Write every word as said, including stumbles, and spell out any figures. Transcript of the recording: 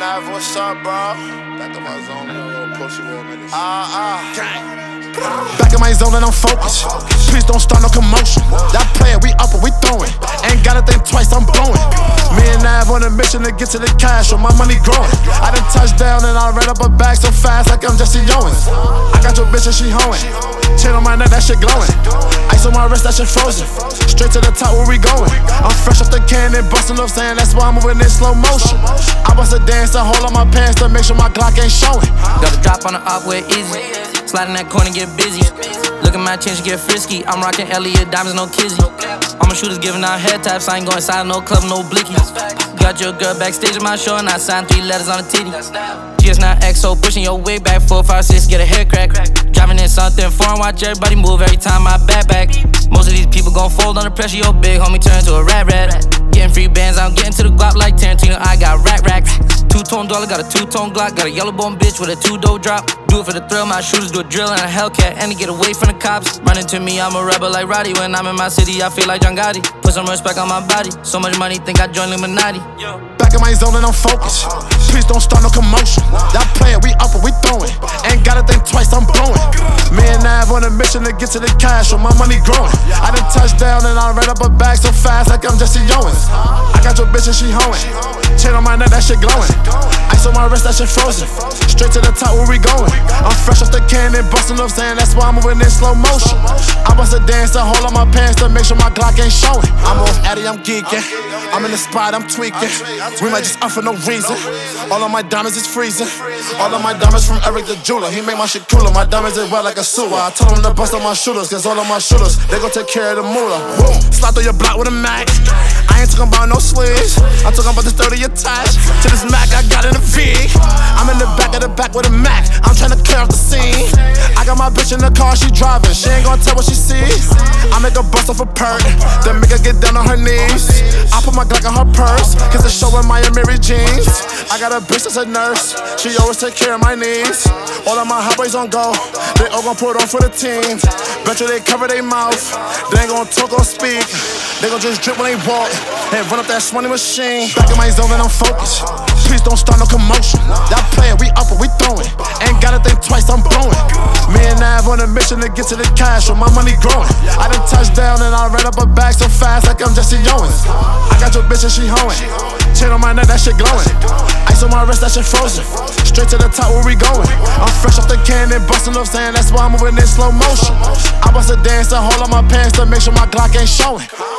Nav, what's up, bro? Back in my zone, a little approachable niggas. Ah, ah. Back in my zone and I'm focused. Please don't start no commotion. Y'all play it, we up and we throwing. Ain't gotta think twice, I'm blowing. Me and Nav on a mission to get to the cash, so my money growing. I done touched down and I ran up a bag so fast like I'm Jesse Owens. I got your bitch and she hoeing. Chain on my neck, that shit glowing. Ice on my wrist, that shit frozen. Straight to the top, where we going? I'm fresh off the cannon, bustin' up saying that's why I'm moving in slow motion. I bust a dance to hold on my pants to make sure my Glock ain't showing. Got a drop on the op where it easy. Sliding that corner, get busy. Look at my chin, she get frisky. I'm rocking Elliot diamonds, no kizzy. All my shooters giving out head taps. I ain't going inside no club, no blicky. Got your girl backstage at my show and I signed three letters on the titty. G S nine X O, pushing your way back. four five six, get a hair crack. Driving in something foreign, watch everybody move every time I back back. Most of these people gon' fold under pressure. Your big homie turn to a rat rat. Getting free bands, I'm getting to the Glock like Tarantino. I got rack rack. Two-tone dollar, got a two-tone Glock. Got a yellow bone bitch with a two-dough drop. Do it for the thrill, my shooters do a drill and a Hellcat. And to get away from the cops. Running to me, I'm a rebel like Roddy. When I'm in my city, I feel like John Gotti. Put some respect on my body. So much money, think I joined Illuminati. Back in my zone and I'm focused. Please don't start no commotion. Y'all play it, we up and we throwing. Ain't gotta think twice, I'm blowing. Me and Nav on a mission to get to the cash, so my money growing. I done touched down and I ran up a bag so fast like I'm Jesse Owens. I got your bitch and she hoeing. Chain on my neck, that shit glowing. Ice on my wrist, that shit frozen. Straight to the top, where we going? I'm fresh off the cannon, bustin' up saying that's why I'm moving in slow motion. I bust a dance to hold on my pants to make sure my Glock ain't showing. I'm off Addy, I'm geeking. I'm in the spot, I'm tweaking. We might just up for no reason. All of my diamonds is freezing. All of my diamonds from Eric the jeweler. He make my shit cooler. My diamonds is wet like a sewer. I told him to bust on my shooters, cause all of my shooters, they gon' take care of the moolah. Boom, slide through your block with a Mac. I ain't talking about no sleeves. I'm talking about this thirty attached to this Mac I got in the V. I'm in the back of the back with a Mac. I'm tryna clear off the scene. I got my bitch in the car, she driving. She ain't gon' tell what she sees. I make her bust off a perk, then make her get down on her knees. I put my Glock in her purse, cause it's showing my Amiri jeans. I got a bitch that's a nurse, she always take care of my needs. All of my hot boys on go, they all gon' put on for the team. Bet you they cover their mouth, they ain't gon' talk or speak. They gon' just drip when they walk, and run up that money machine. Back in my zone and I'm focused. Please don't start no commotion. Y'all play it, we up and we throwing. Ain't gotta think twice, I'm blowing. Me and Nav on a mission to get to the cash, so my money growing. I done touched down and I ran up a bag so fast like I'm Jesse Owens. I got your bitch and she hoeing. Chain on my neck, that shit glowing. Ice on my wrist, that shit frozen. Straight to the top, where we going? I'm fresh off the cannon, bustin' up saying that's why I'm moving in slow motion. I bust a dance to hold on my pants to make sure my Glock ain't showing.